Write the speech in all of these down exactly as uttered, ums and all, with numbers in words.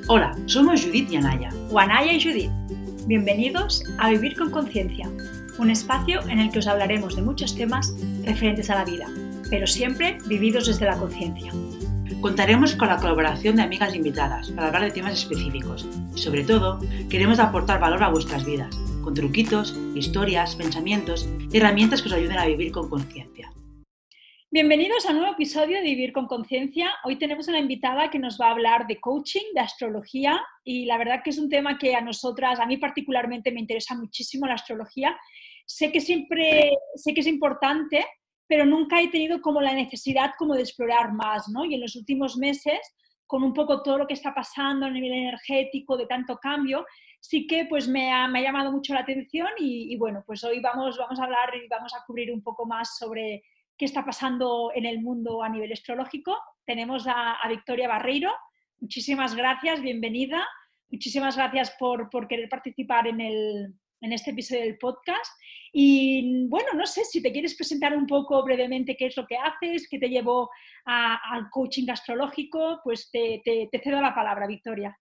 Hola, somos Judith y Anaya. O Anaya y Judith. Bienvenidos a Vivir con Conciencia, un espacio en el que os hablaremos de muchos temas referentes a la vida, pero siempre vividos desde la conciencia. Contaremos con la colaboración de amigas invitadas para hablar de temas específicos y, sobre todo, queremos aportar valor a vuestras vidas, con truquitos, historias, pensamientos y herramientas que os ayuden a vivir con conciencia. Bienvenidos a un nuevo episodio de Vivir con Conciencia. Hoy tenemos una invitada que nos va a hablar de coaching, de astrología, y la verdad que es un tema que a nosotras, a mí particularmente me interesa muchísimo la astrología. Sé que siempre, sé que es importante, pero nunca he tenido como la necesidad como de explorar más, ¿no? Y en los últimos meses, con un poco todo lo que está pasando a nivel energético, de tanto cambio, sí que pues me ha, me ha llamado mucho la atención y, y bueno, pues hoy vamos, vamos a hablar y vamos a cubrir un poco más sobre qué está pasando en el mundo a nivel astrológico. Tenemos a, a Victoria Barreiro. Muchísimas gracias, bienvenida. Muchísimas gracias por, por querer participar en, el, en este episodio del podcast. Y bueno, no sé si te quieres presentar un poco brevemente qué es lo que haces, qué te llevó a, al coaching astrológico, pues te, te, te cedo la palabra, Victoria.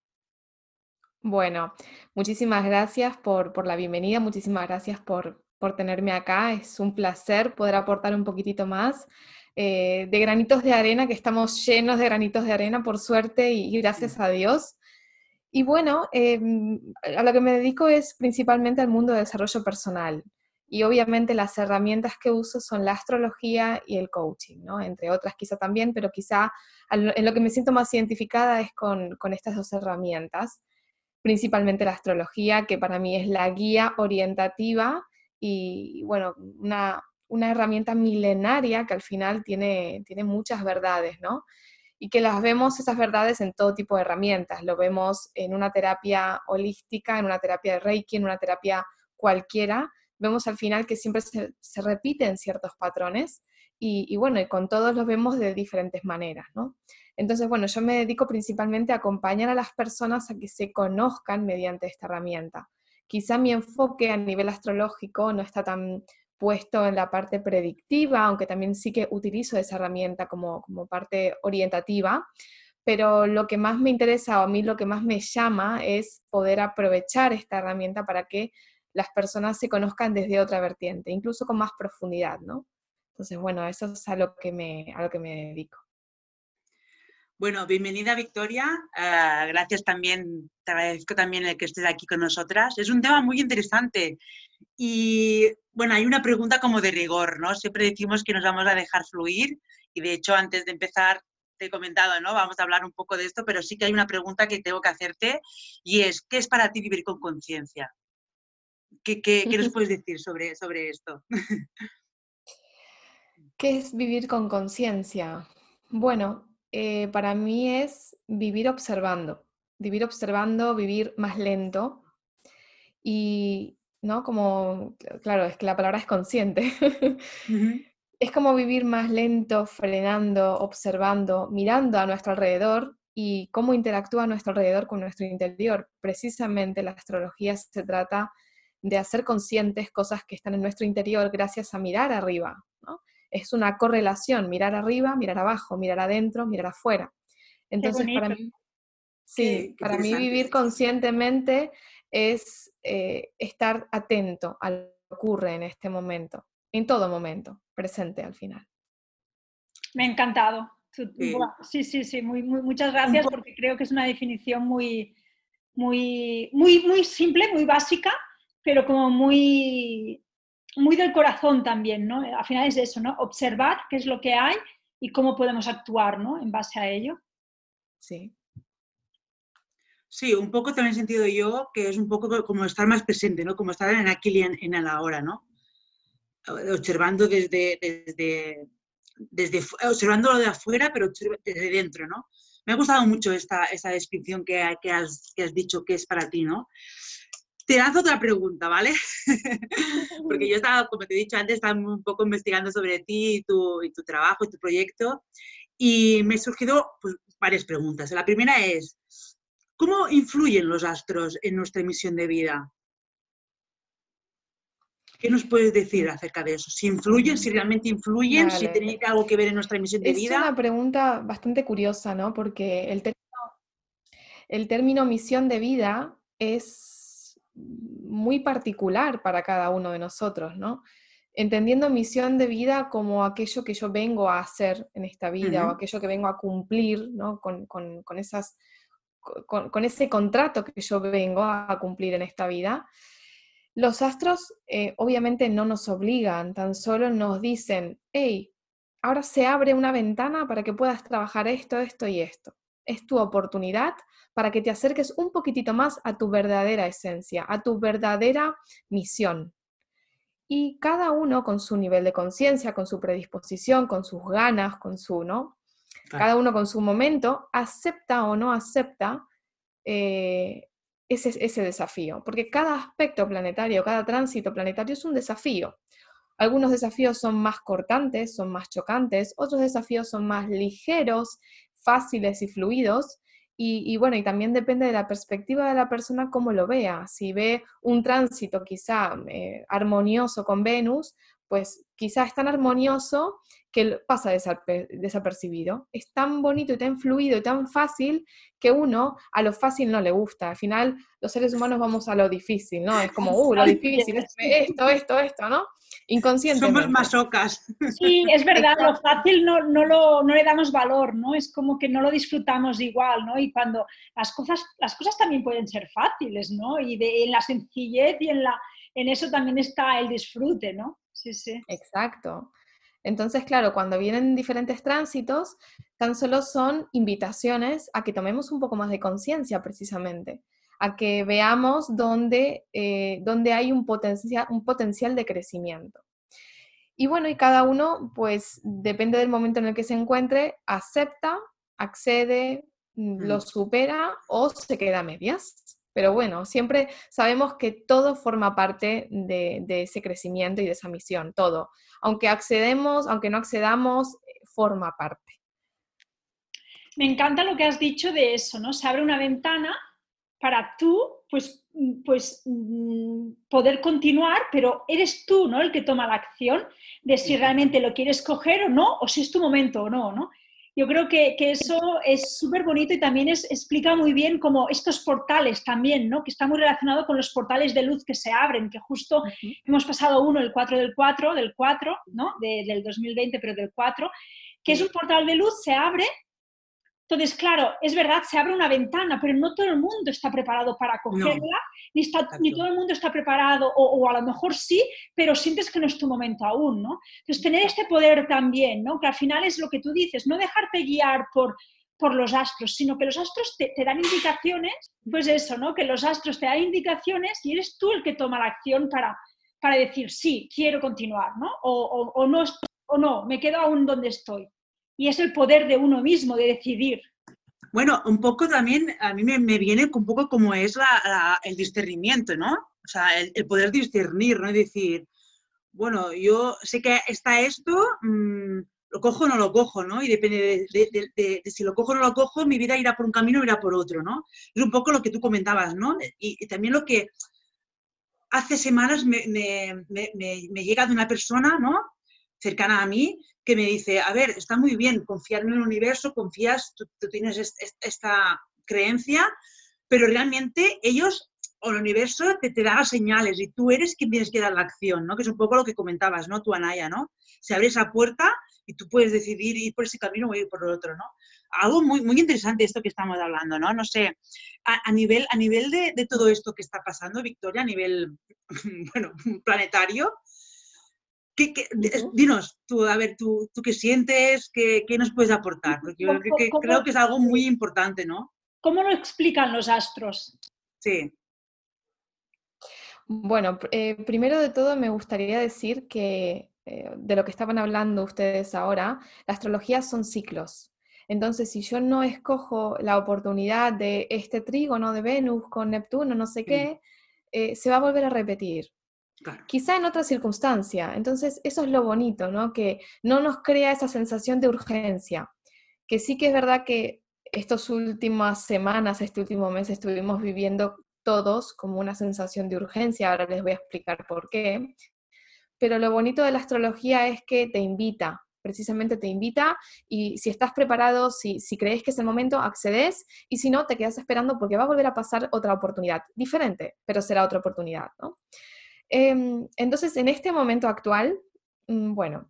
Bueno, muchísimas gracias por, por la bienvenida, muchísimas gracias por, por tenerme acá. Es un placer poder aportar un poquitito más eh, de granitos de arena, que estamos llenos de granitos de arena, por suerte, y, y gracias a Dios. Y bueno, eh, a lo que me dedico es principalmente al mundo de desarrollo personal. Y obviamente las herramientas que uso son la astrología y el coaching, ¿no? Entre otras quizá también, pero quizá en lo que me siento más identificada es con, con estas dos herramientas. Principalmente la astrología, que para mí es la guía orientativa y, bueno, una, una herramienta milenaria que al final tiene, tiene muchas verdades, ¿no? Y que las vemos, esas verdades, en todo tipo de herramientas. Lo vemos en una terapia holística, en una terapia de Reiki, en una terapia cualquiera. Vemos al final que siempre se, se repiten ciertos patrones y, y, bueno, y con todos los vemos de diferentes maneras, ¿no? Entonces, bueno, yo me dedico principalmente a acompañar a las personas a que se conozcan mediante esta herramienta. Quizá mi enfoque a nivel astrológico no está tan puesto en la parte predictiva, aunque también sí que utilizo esa herramienta como, como parte orientativa, pero lo que más me interesa o a mí lo que más me llama es poder aprovechar esta herramienta para que las personas se conozcan desde otra vertiente, incluso con más profundidad, ¿no? Entonces, bueno, eso es a lo que me, a lo que me dedico. Bueno, bienvenida Victoria, uh, gracias también, te agradezco también el que estés aquí con nosotras. Es un tema muy interesante y bueno, hay una pregunta como de rigor, ¿no? Siempre decimos que nos vamos a dejar fluir y de hecho antes de empezar te he comentado, ¿no? Vamos a hablar un poco de esto, pero sí que hay una pregunta que tengo que hacerte y es, ¿qué es para ti vivir con conciencia? ¿Qué, qué, ¿Qué nos puedes decir sobre, sobre esto? ¿Qué es vivir con conciencia? Bueno, eh, para mí es vivir observando, vivir observando, vivir más lento y, ¿no? Como, claro, es que la palabra es consciente. Uh-huh. Es como vivir más lento, frenando, observando, mirando a nuestro alrededor y cómo interactúa nuestro alrededor con nuestro interior. Precisamente la astrología se trata de hacer conscientes cosas que están en nuestro interior gracias a mirar arriba, ¿no? Es una correlación, mirar arriba, mirar abajo, mirar adentro, mirar afuera. Entonces, para mí, sí, qué para mí vivir conscientemente es eh, estar atento a lo que ocurre en este momento, en todo momento, presente al final. Me ha encantado. Sí, sí, sí, sí. Muy, muy, muchas gracias porque creo que es una definición muy, muy, muy, muy simple, muy básica, pero como muy, muy del corazón también, ¿no? Al final es eso, ¿no? Observar qué es lo que hay y cómo podemos actuar, ¿no? En base a ello. Sí. Sí, un poco también he sentido yo que es un poco como estar más presente, ¿no? Como estar en aquí y en, en el ahora, ¿no? Observando desde, desde, desde, observándolo de afuera, pero desde dentro, ¿no? Me ha gustado mucho esta, esta descripción que, que, has, que has dicho que es para ti, ¿no? Te lanzo otra pregunta, ¿vale? Porque yo estaba, como te he dicho antes, estaba un poco investigando sobre ti y tu, y tu trabajo y tu proyecto y me han surgido pues, varias preguntas. La primera es, ¿cómo influyen los astros en nuestra misión de vida? ¿Qué nos puedes decir acerca de eso? Si influyen, si realmente influyen, vale. Si tienen algo que ver en nuestra misión de es vida. Es una pregunta bastante curiosa, ¿no? Porque el término, el término misión de vida es muy particular para cada uno de nosotros, ¿no? Entendiendo misión de vida como aquello que yo vengo a hacer en esta vida, Ujú. o aquello que vengo a cumplir, ¿no? Con, con, con esas, con, con ese contrato que yo vengo a cumplir en esta vida. Los astros eh, obviamente no nos obligan, tan solo nos dicen, hey, ahora se abre una ventana para que puedas trabajar esto, esto y esto. Es tu oportunidad para que te acerques un poquitito más a tu verdadera esencia, a tu verdadera misión. Y cada uno con su nivel de conciencia, con su predisposición, con sus ganas, con su, ¿no? Claro. Cada uno con su momento, acepta o no acepta eh, ese, ese desafío. Porque cada aspecto planetario, cada tránsito planetario es un desafío. Algunos desafíos son más cortantes, son más chocantes, otros desafíos son más ligeros, fáciles y fluidos. Y, y bueno, y también depende de la perspectiva de la persona cómo lo vea. Si ve un tránsito quizá eh, armonioso con Venus, pues quizá es tan armonioso que pasa desaper- desapercibido. Es tan bonito y tan fluido y tan fácil que uno a lo fácil no le gusta. Al final los seres humanos vamos a lo difícil, ¿no? Es como, uh, lo Así difícil, es. esto, esto, esto, ¿no? Somos Inconscientemente. masocas. Sí, es verdad, lo Exacto. fácil no, no, lo, no le damos valor, ¿no? Es como que no lo disfrutamos igual, ¿no? Y cuando las cosas, las cosas también pueden ser fáciles, ¿no? Y de, en la sencillez y en, la, en eso también está el disfrute, ¿no? Sí, sí. Exacto. Entonces, claro, cuando vienen diferentes tránsitos, tan solo son invitaciones a que tomemos un poco más de conciencia precisamente, a que veamos dónde, eh, dónde hay un potencial, un potencial de crecimiento. Y bueno, y cada uno, pues depende del momento en el que se encuentre, acepta, accede, mm, lo Mm. supera o se queda a medias. Pero bueno, siempre sabemos que todo forma parte de, de ese crecimiento y de esa misión, todo. Aunque accedemos, aunque no accedamos, eh, forma parte. Me encanta lo que has dicho de eso, ¿no? Se abre una ventana para tú, pues, pues poder continuar, pero eres tú, ¿no? El que toma la acción de si realmente lo quieres coger o no, o si es tu momento o no, ¿no? Yo creo que, que eso es súper bonito y también es, explica muy bien como estos portales también, ¿no? Que está muy relacionado con los portales de luz que se abren, que justo Ujú. hemos pasado uno, el cuatro del cuatro, del cuatro, ¿no? De, del dos mil veinte, pero del cuatro, que es un portal de luz, se abre. Entonces, claro, es verdad, se abre una ventana, pero no todo el mundo está preparado para No, cogerla, ni, está, ni todo exacto. el mundo está preparado, o, o, a lo mejor sí, pero sientes que no es tu momento aún, ¿no? Entonces, tener este poder también, ¿no? Que al final es lo que tú dices, no dejarte guiar por, por los astros, sino que los astros te, te dan indicaciones, pues eso, ¿no? Que los astros te dan indicaciones y eres tú el que toma la acción para, para decir, sí, quiero continuar, ¿no? O, o, o no, o no, me quedo aún donde estoy. Y es el poder de uno mismo, de decidir. Bueno, un poco también, a mí me, me viene un poco como es la, la, el discernimiento, ¿no? O sea, el, el, poder discernir, ¿no? Y decir, bueno, yo sé que está esto, mmm, lo cojo o no lo cojo, ¿no? Y depende de, de, de, de, de si lo cojo o no lo cojo, mi vida irá por un camino o irá por otro, ¿no? Es un poco lo que tú comentabas, ¿no? Y, y también lo que hace semanas me, me, me, me llega de una persona, ¿no? Cercana a mí, que me dice, a ver, está muy bien confiar en el universo, confías, tú, tú tienes est, est, esta creencia, pero realmente ellos o el universo te, te da las señales y tú eres quien tienes que dar la acción, ¿no? Que es un poco lo que comentabas, ¿no? Tú, Anaya, ¿no? Se abre esa puerta y tú puedes decidir ir por ese camino o ir por el otro, ¿no? Algo muy, muy interesante esto que estamos hablando, ¿no? No sé, a, a nivel, a nivel de, de todo esto que está pasando, Victoria, a nivel, bueno, planetario, ¿qué, qué, Uh-huh. dinos, tú, a ver, tú, tú qué sientes, qué, qué nos puedes aportar, porque yo creo que, creo que es algo muy importante, ¿no? ¿Cómo lo explican los astros? Sí. Bueno, eh, primero de todo me gustaría decir que eh, de lo que estaban hablando ustedes ahora, la astrología son ciclos. Entonces, si yo no escojo la oportunidad de este trígono de Venus con Neptuno, no sé qué, eh, se va a volver a repetir. Claro. Quizá en otra circunstancia. Entonces, eso es lo bonito, ¿no? Que no nos crea esa sensación de urgencia. Que sí que es verdad que estas últimas semanas, este último mes, estuvimos viviendo todos como una sensación de urgencia. Ahora les voy a explicar por qué. Pero lo bonito de la astrología es que te invita precisamente te invita y si estás preparado, si, si crees que es el momento, accedes y si no, te quedas esperando porque va a volver a pasar otra oportunidad, diferente, pero será otra oportunidad, ¿no? Eh, entonces, en este momento actual, bueno,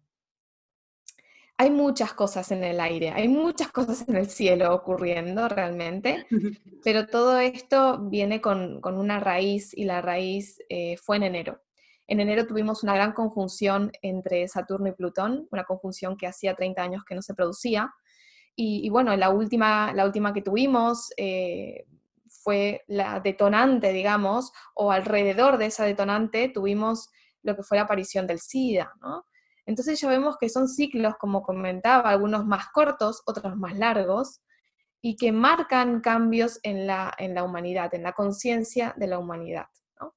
hay muchas cosas en el aire, hay muchas cosas en el cielo ocurriendo realmente, pero todo esto viene con, con una raíz y la raíz eh, fue en enero. En enero tuvimos una gran conjunción entre Saturno y Plutón, una conjunción que hacía treinta años que no se producía. Y, y bueno, la última, la última que tuvimos eh, fue la detonante, digamos, o alrededor de esa detonante tuvimos lo que fue la aparición del SIDA, ¿no? Entonces ya vemos que son ciclos, como comentaba, algunos más cortos, otros más largos, y que marcan cambios en la, en la humanidad, en la conciencia de la humanidad, ¿no?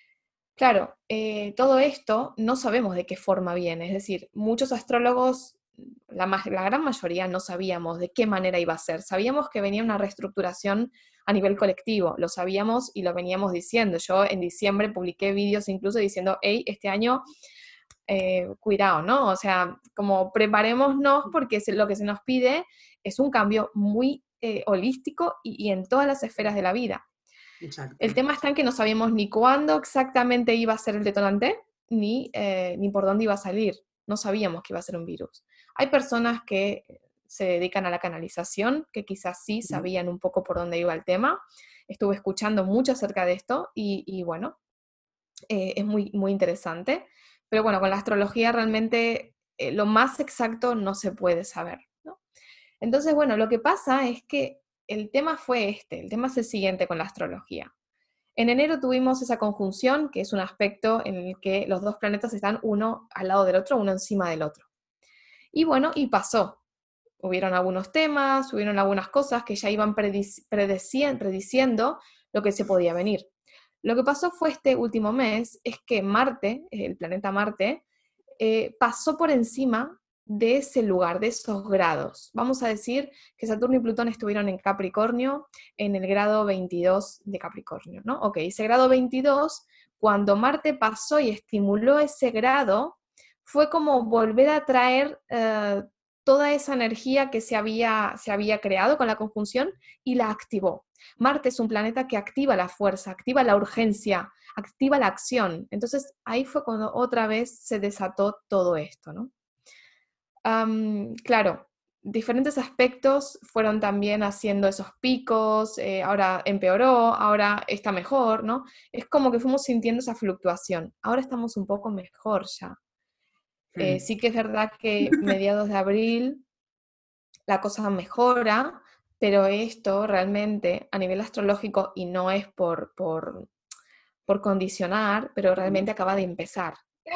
Claro, eh, todo esto no sabemos de qué forma viene, es decir, muchos astrólogos, la, la gran mayoría no sabíamos de qué manera iba a ser, sabíamos que venía una reestructuración a nivel colectivo, lo sabíamos y lo veníamos diciendo. Yo en diciembre publiqué vídeos incluso diciendo, hey, este año, eh, cuidado, ¿no? O sea, como preparémonos porque lo que se nos pide es un cambio muy eh, holístico y, y en todas las esferas de la vida. Exacto. El tema está en que no sabíamos ni cuándo exactamente iba a ser el detonante, ni, eh, ni por dónde iba a salir. No sabíamos que iba a ser un virus. Hay personas que se dedican a la canalización, que quizás sí sabían un poco por dónde iba el tema. Estuve escuchando mucho acerca de esto y, y bueno, eh, es muy, muy interesante. Pero bueno, con la astrología realmente eh, lo más exacto no se puede saber, ¿no? Entonces, bueno, lo que pasa es que el tema fue este, el tema es el siguiente con la astrología. En enero tuvimos esa conjunción, que es un aspecto en el que los dos planetas están uno al lado del otro, uno encima del otro. Y bueno, y pasó. Hubieron algunos temas, hubieron algunas cosas que ya iban predic- predicien- prediciendo lo que se podía venir. Lo que pasó fue este último mes, es que Marte, el planeta Marte, eh, pasó por encima de ese lugar, de esos grados. Vamos a decir que Saturno y Plutón estuvieron en Capricornio, en el grado veintidós de Capricornio, ¿no? Ok, ese grado veintidós, cuando Marte pasó y estimuló ese grado, fue como volver a traer eh, toda esa energía que se había, se había creado con la conjunción y la activó. Marte es un planeta que activa la fuerza, activa la urgencia, activa la acción. Entonces ahí fue cuando otra vez se desató todo esto, ¿no? Um, claro, diferentes aspectos fueron también haciendo esos picos, eh, ahora empeoró, ahora está mejor, ¿no? Es como que fuimos sintiendo esa fluctuación. Ahora estamos un poco mejor ya. Eh, Mm. sí que es verdad que mediados de abril la cosa mejora, pero esto realmente a nivel astrológico, y no es por, por, por condicionar, pero realmente acaba de empezar.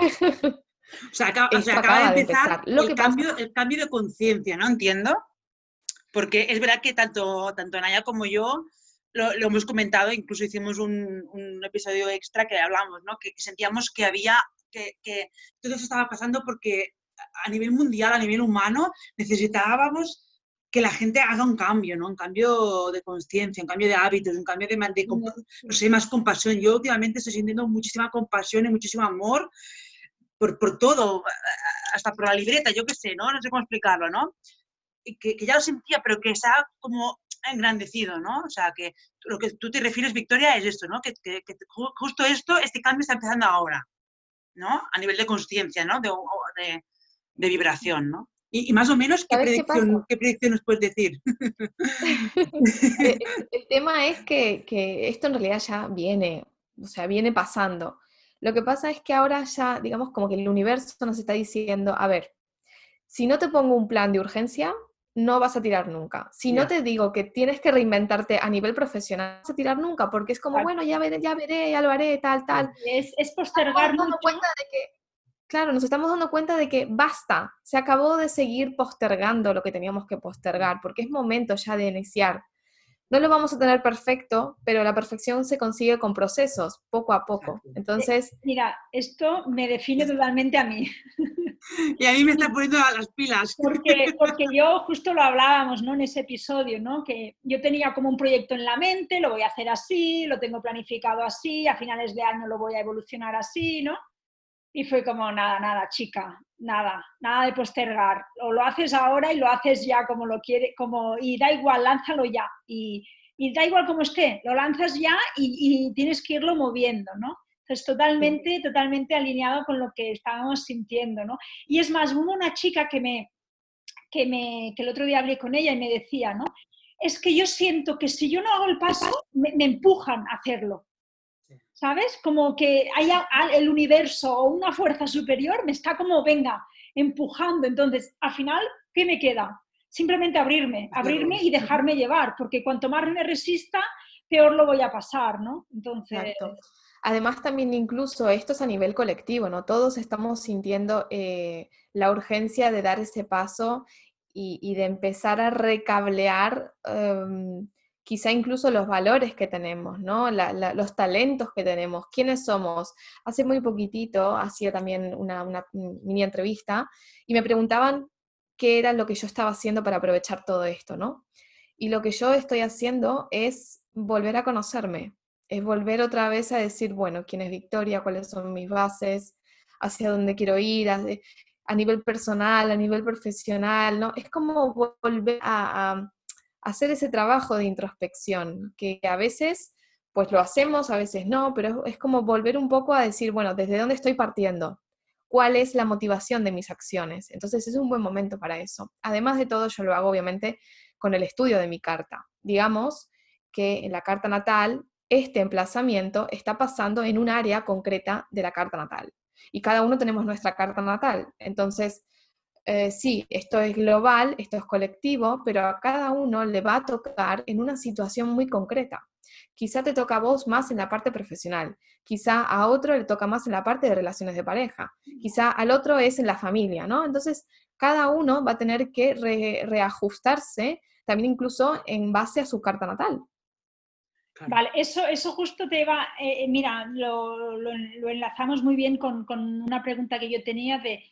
O sea, acaba, o sea, Esto acaba de acaba de empezar empezar. Lo el que cambio, pasa... el cambio de conciencia, ¿no? Entiendo. Porque es verdad que tanto, tanto Naya como yo lo, lo hemos comentado, incluso hicimos un, un episodio extra que hablamos, ¿no? Que, que sentíamos que había, que, que todo eso estaba pasando porque a nivel mundial, a nivel humano, necesitábamos que la gente haga un cambio, ¿no? Un cambio de conciencia, un cambio de hábitos, un cambio de, de no sé, más compasión. Yo últimamente estoy sintiendo muchísima compasión y muchísimo amor por, por todo, hasta por la libreta, yo qué sé, ¿no? No sé cómo explicarlo, ¿no? Que, que ya lo sentía, pero que se ha como engrandecido, ¿no? O sea, que lo que tú te refieres, Victoria, es esto, ¿no? Que, que, que justo esto, este cambio está empezando ahora, ¿no? A nivel de conciencia, ¿no? De, de, de vibración, ¿no? Y, y más o menos, ¿qué predicción, ¿qué predicción nos puedes decir? el, el tema es que, que esto en realidad ya viene, o sea, viene pasando. Lo que pasa es que ahora ya, digamos, como que el universo nos está diciendo, a ver, si no te pongo un plan de urgencia, no vas a tirar nunca. Si yeah. no te digo que tienes que reinventarte a nivel profesional, no vas a tirar nunca, porque es como, claro. bueno, ya veré, ya veré, ya lo haré, tal, tal. Es, es postergar mucho. Cuenta de que, claro, nos estamos dando cuenta de que basta, se acabó de seguir postergando lo que teníamos que postergar, porque es momento ya de iniciar. No lo vamos a tener perfecto, pero la perfección se consigue con procesos, poco a poco. Entonces, mira, esto me define totalmente a mí. Y a mí me está poniendo a las pilas. Porque, porque yo justo lo hablábamos, ¿no? En ese episodio, ¿no? Que yo tenía como un proyecto en la mente, lo voy a hacer así, lo tengo planificado así, a finales de año lo voy a evolucionar así, ¿no? Y fue como, nada, nada, chica, nada, nada de postergar. O lo haces ahora y lo haces ya como lo quiere, como, y da igual, lánzalo ya. Y, y da igual como esté, lo lanzas ya y, y tienes que irlo moviendo, ¿no? Entonces, totalmente, totalmente alineado con lo que estábamos sintiendo, ¿no? Y es más, hubo una chica que me, que me, que el otro día hablé con ella y me decía, ¿no? Es que yo siento que si yo no hago el paso, me, me empujan a hacerlo. ¿Sabes? Como que haya el universo o una fuerza superior me está como, venga, empujando. Entonces, al final, ¿qué me queda? Simplemente abrirme, abrirme y dejarme llevar, porque cuanto más me resista, peor lo voy a pasar, ¿no? Entonces... Exacto. Además, también incluso esto es a nivel colectivo, ¿no? Todos estamos sintiendo eh, la urgencia de dar ese paso y, y de empezar a recablear um, quizá incluso los valores que tenemos, ¿no? La, la, los talentos que tenemos, quiénes somos. Hace muy poquitito hacía también una, una mini entrevista y me preguntaban qué era lo que yo estaba haciendo para aprovechar todo esto, ¿no? Y lo que yo estoy haciendo es volver a conocerme, es volver otra vez a decir, bueno, quién es Victoria, cuáles son mis bases, hacia dónde quiero ir, a, a nivel personal, a nivel profesional, ¿no? Es como volver a, a hacer ese trabajo de introspección, que a veces pues lo hacemos, a veces no, pero es como volver un poco a decir, bueno, ¿desde dónde estoy partiendo? ¿Cuál es la motivación de mis acciones? Entonces es un buen momento para eso. Además de todo, yo lo hago obviamente con el estudio de mi carta. Digamos que en la carta natal, este emplazamiento está pasando en un área concreta de la carta natal. Y cada uno tenemos nuestra carta natal. Entonces, eh, sí, esto es global, esto es colectivo, pero a cada uno le va a tocar en una situación muy concreta. Quizá te toca a vos más en la parte profesional, quizá a otro le toca más en la parte de relaciones de pareja, quizá al otro es en la familia, ¿no? Entonces, cada uno va a tener que re reajustarse también incluso en base a su carta natal. Claro. Vale, eso, eso justo te va, eh, mira, lo, lo, lo, enlazamos muy bien con, con una pregunta que yo tenía de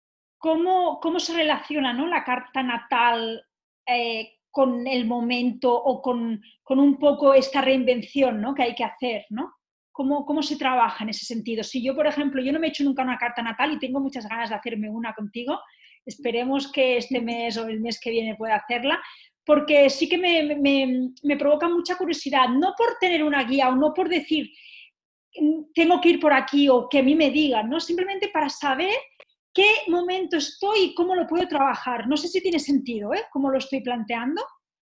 cómo, cómo se relaciona, ¿no?, la carta natal eh, con el momento o con, con, un poco esta reinvención, ¿no?, que hay que hacer, ¿no? ¿Cómo, ¿Cómo se trabaja en ese sentido? Si yo, por ejemplo, yo no me he hecho nunca una carta natal y tengo muchas ganas de hacerme una contigo, esperemos que este mes o el mes que viene pueda hacerla, porque sí que me, me, me provoca mucha curiosidad, no por tener una guía o no por decir tengo que ir por aquí o que a mí me digan, ¿no? Simplemente para saber qué momento estoy y cómo lo puedo trabajar. No sé si tiene sentido, ¿eh?, cómo lo estoy planteando.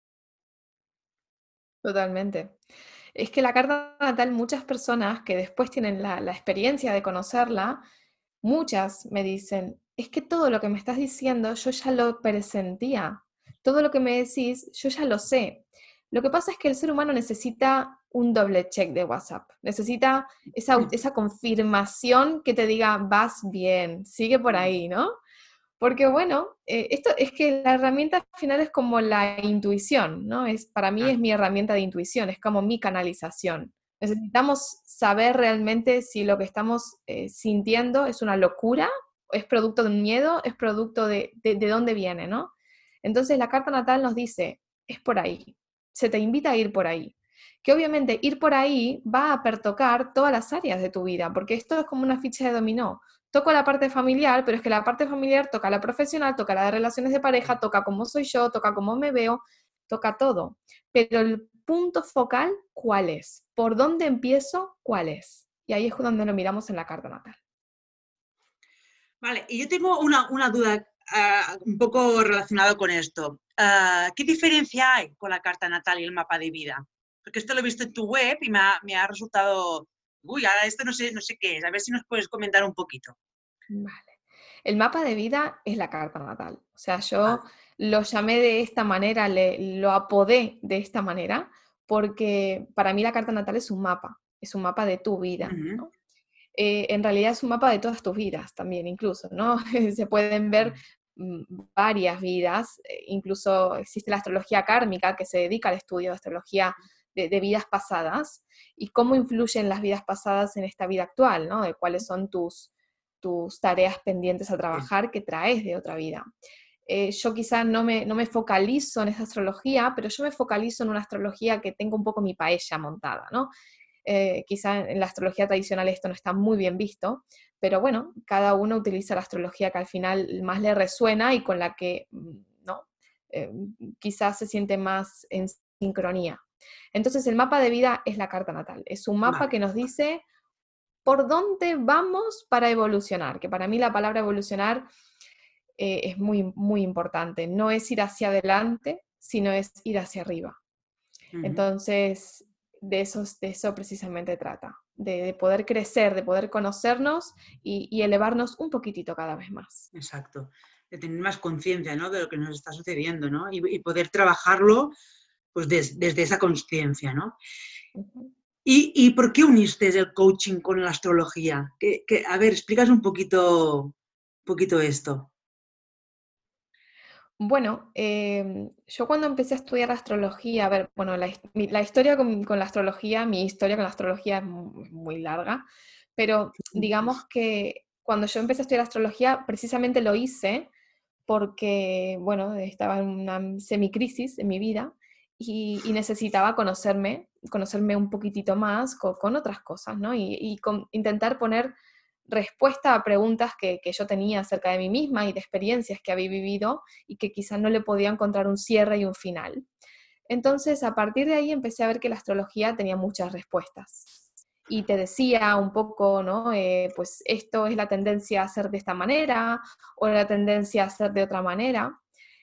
Totalmente. Es que la carta natal, muchas personas que después tienen la, la experiencia de conocerla, muchas me dicen, es que todo lo que me estás diciendo yo ya lo presentía, todo lo que me decís yo ya lo sé. Lo que pasa es que el ser humano necesita un doble check de WhatsApp, necesita esa, esa confirmación que te diga, vas bien, sigue por ahí, ¿no? Porque bueno, eh, esto es que la herramienta al final es como la intuición, ¿no? Es, para mí es mi herramienta de intuición, es como mi canalización. Necesitamos saber realmente si lo que estamos eh, sintiendo es una locura, es producto de un miedo, es producto de, de, de dónde viene, ¿no? Entonces la carta natal nos dice, es por ahí, se te invita a ir por ahí. Que obviamente ir por ahí va a pertocar todas las áreas de tu vida, porque esto es como una ficha de dominó. Toco la parte familiar, pero es que la parte familiar toca la profesional, toca la de relaciones de pareja, toca cómo soy yo, toca cómo me veo, toca todo. Pero el punto focal, ¿cuál es? ¿Por dónde empiezo? ¿Cuál es? Y ahí es donde lo miramos en la carta natal. Vale, y yo tengo una, una duda uh, un poco relacionada con esto. Uh, ¿Qué diferencia hay con la carta natal y el mapa de vida? Porque esto lo he visto en tu web y me ha, me ha resultado... Uy, ahora esto no sé, no sé qué es. A ver si nos puedes comentar un poquito. Vale. El mapa de vida es la carta natal. O sea, yo vale. lo llamé de esta manera, le, lo apodé de esta manera, porque para mí la carta natal es un mapa, es un mapa de tu vida, uh-huh. ¿no? Eh, en realidad es un mapa de todas tus vidas también, incluso, ¿no? Se pueden ver mm, varias vidas, eh, incluso existe la astrología kármica que se dedica al estudio de astrología de, de vidas pasadas y cómo influyen las vidas pasadas en esta vida actual, ¿no? De cuáles son tus, tus tareas pendientes a trabajar que traes de otra vida. Eh, yo quizás no me, no me focalizo en esa astrología, pero yo me focalizo en una astrología que tenga un poco mi paella montada, ¿no? Eh, quizá en la astrología tradicional esto no está muy bien visto, pero bueno, cada uno utiliza la astrología que al final más le resuena y con la que, ¿no? Eh, quizás se siente más en sincronía. Entonces el mapa de vida es la carta natal, es un mapa Vale. que nos dice por dónde vamos para evolucionar, que para mí la palabra evolucionar eh, es muy, muy importante. No es ir hacia adelante, sino es ir hacia arriba. Uh-huh. Entonces, de eso, de eso precisamente trata, de, de poder crecer, de poder conocernos y, y elevarnos un poquitito cada vez más. Exacto, de tener más conciencia, ¿no?, de lo que nos está sucediendo, ¿no? Y, y poder trabajarlo pues des, desde esa conciencia, ¿no? Uh-huh. ¿Y, ¿Y por qué uniste el coaching con la astrología? Que, que, a ver, explícanos un poquito, un poquito esto. Bueno, eh, yo cuando empecé a estudiar astrología, a ver, bueno, la, mi, la historia con, con la astrología, mi historia con la astrología es muy, muy larga, pero digamos que cuando yo empecé a estudiar astrología, precisamente lo hice porque, bueno, estaba en una semicrisis en mi vida y, y necesitaba conocerme, conocerme un poquitito más con, con otras cosas, ¿no? Y, y con, intentar poner respuesta a preguntas que, que yo tenía acerca de mí misma y de experiencias que había vivido y que quizás no le podía encontrar un cierre y un final. Entonces, a partir de ahí empecé a ver que la astrología tenía muchas respuestas. Y te decía un poco, ¿no? Eh, pues esto es la tendencia a hacer de esta manera o la tendencia a hacer de otra manera.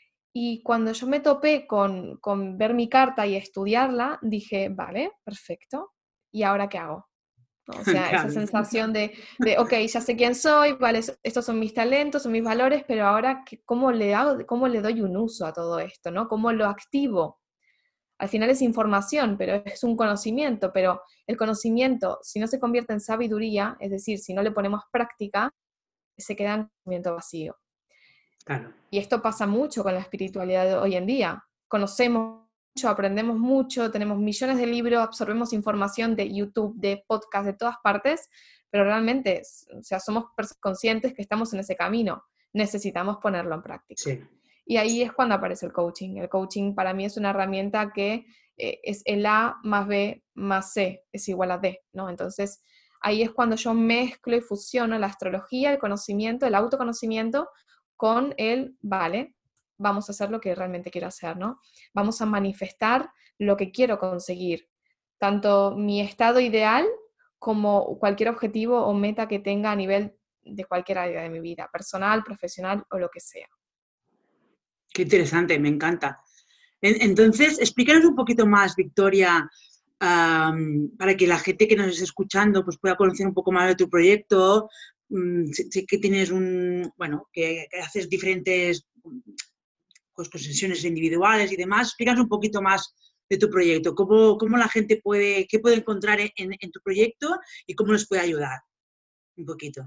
Y cuando yo me topé con, con ver mi carta y estudiarla, dije, vale, perfecto, ¿y ahora qué hago? ¿No? O sea, claro. Esa sensación de, de, ok, ya sé quién soy, vale, estos son mis talentos, son mis valores, pero ahora, ¿cómo le hago, cómo le doy un uso a todo esto? ¿No? ¿Cómo lo activo? Al final es información, pero es un conocimiento, pero el conocimiento, si no se convierte en sabiduría, es decir, si no le ponemos práctica, se queda en conocimiento vacío. Claro. Y esto pasa mucho con la espiritualidad de hoy en día. Conocemos mucho, aprendemos mucho, tenemos millones de libros, absorbemos información de YouTube, de podcast, de todas partes, pero realmente, o sea, somos conscientes que estamos en ese camino. Necesitamos ponerlo en práctica. Sí. Y ahí es cuando aparece el coaching. El coaching para mí es una herramienta que eh, es el A más B más C es igual a D, ¿no? Entonces, ahí es cuando yo mezclo y fusiono la astrología, el conocimiento, el autoconocimiento con el, vale, vamos a hacer lo que realmente quiero hacer, ¿no? Vamos a manifestar lo que quiero conseguir, tanto mi estado ideal como cualquier objetivo o meta que tenga a nivel de cualquier área de mi vida, personal, profesional o lo que sea. Qué interesante, me encanta. Entonces, explícanos un poquito más, Victoria, um, para que la gente que nos esté escuchando pues, pueda conocer un poco más de tu proyecto. Um, sé que tienes un, bueno, que, que haces diferentes pues, sesiones individuales y demás. Explícanos un poquito más de tu proyecto, cómo, cómo la gente puede, qué puede encontrar en, en tu proyecto y cómo les puede ayudar un poquito.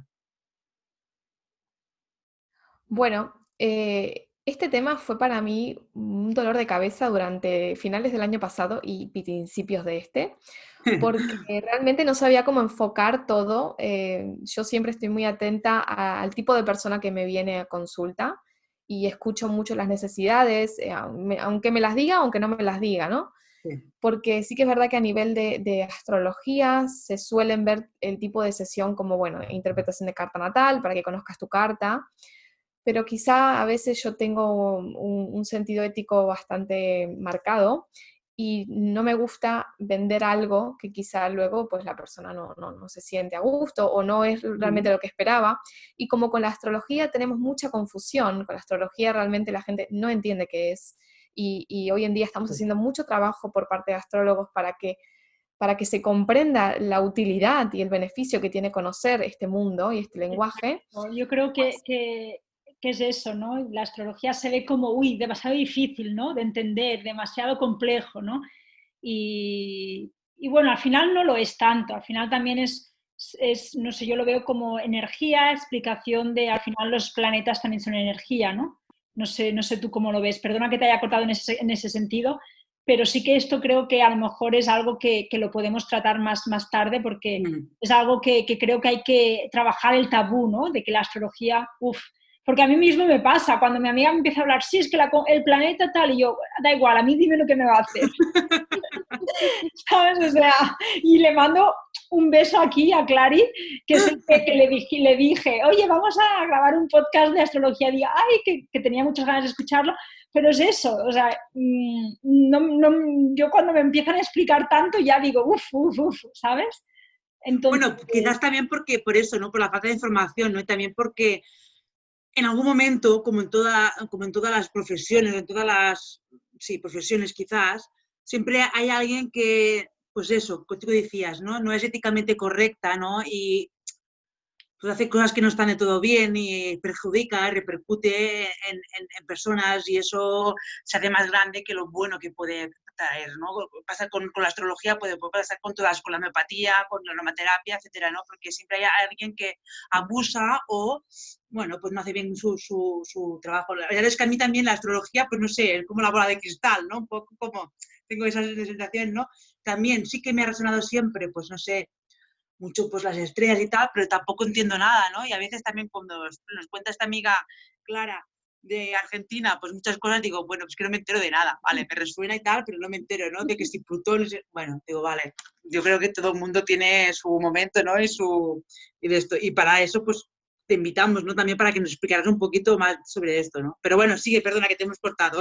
Bueno, eh, este tema fue para mí un dolor de cabeza durante finales del año pasado y principios de este, porque realmente no sabía cómo enfocar todo. Eh, yo siempre estoy muy atenta a, al tipo de persona que me viene a consulta y escucho mucho las necesidades, eh, aunque me las diga, aunque no me las diga, ¿no? Sí. Porque sí que es verdad que a nivel de, de astrología se suelen ver el tipo de sesión como, bueno, interpretación de carta natal para que conozcas tu carta, pero quizá a veces yo tengo un, un sentido ético bastante marcado y no me gusta vender algo que quizá luego pues la persona no, no, no se siente a gusto o no es realmente lo que esperaba. Y como con la astrología tenemos mucha confusión, con la astrología realmente la gente no entiende qué es. Y, y hoy en día estamos haciendo mucho trabajo por parte de astrólogos para que, para que se comprenda la utilidad y el beneficio que tiene conocer este mundo y este lenguaje. Yo creo que, que, que es eso, ¿no? La astrología se ve como, uy, demasiado difícil, ¿no? De entender, demasiado complejo, ¿no? Y, y bueno, al final no lo es tanto, al final también es, es, no sé, yo lo veo como energía, explicación de, al final los planetas también son energía, ¿no? No sé, no sé tú cómo lo ves, perdona que te haya cortado en ese, en ese sentido, pero sí que esto creo que a lo mejor es algo que, que lo podemos tratar más, más tarde porque mm. es algo que, que creo que hay que trabajar el tabú, ¿no? De que la astrología, uff, porque a mí mismo me pasa, cuando mi amiga me empieza a hablar, sí, es que la, el planeta tal, y yo, da igual, a mí dime lo que me va a hacer. ¿sabes? O sea, y le mando un beso aquí a Clary, que es el que, que le, dije, le dije, oye, vamos a grabar un podcast de astrología. Diga, ay, que, que tenía muchas ganas de escucharlo, pero es eso, o sea, no, no, yo cuando me empiezan a explicar tanto ya digo, uff, uff, uff, ¿sabes? Entonces, bueno, quizás también porque, por eso, ¿no? Por la falta de información, ¿no? Y también porque en algún momento, como en, toda, como en todas las profesiones, en todas las sí, profesiones quizás, siempre hay alguien que, pues eso, como tú decías, ¿no? No es éticamente correcta, ¿no? Y pues hace cosas que no están de todo bien y perjudica, repercute en, en, en personas y eso se hace más grande que lo bueno que puede traer, ¿no? Pasa con, con la astrología, puede, puede pasar con todas, con la homeopatía, con la aromaterapia, etcétera, ¿no? Porque siempre hay alguien que abusa o, bueno, pues no hace bien su, su, su trabajo. La verdad es que a mí también la astrología, pues no sé, es como la bola de cristal, ¿no? Un poco como tengo esa sensación, ¿no? También sí que me ha resonado siempre, pues no sé, mucho pues las estrellas y tal, pero tampoco entiendo nada, ¿no? Y a veces también cuando nos cuenta esta amiga Clara de Argentina, pues muchas cosas digo, bueno, pues que no me entero de nada, vale, me resuena y tal, pero no me entero, ¿no? De que si Plutón, bueno, digo, vale, yo creo que todo el mundo tiene su momento, ¿no? Y su, y de esto, y para eso, pues te invitamos, ¿no? También para que nos explicaras un poquito más sobre esto, ¿no? Pero bueno, sigue, perdona que te hemos cortado.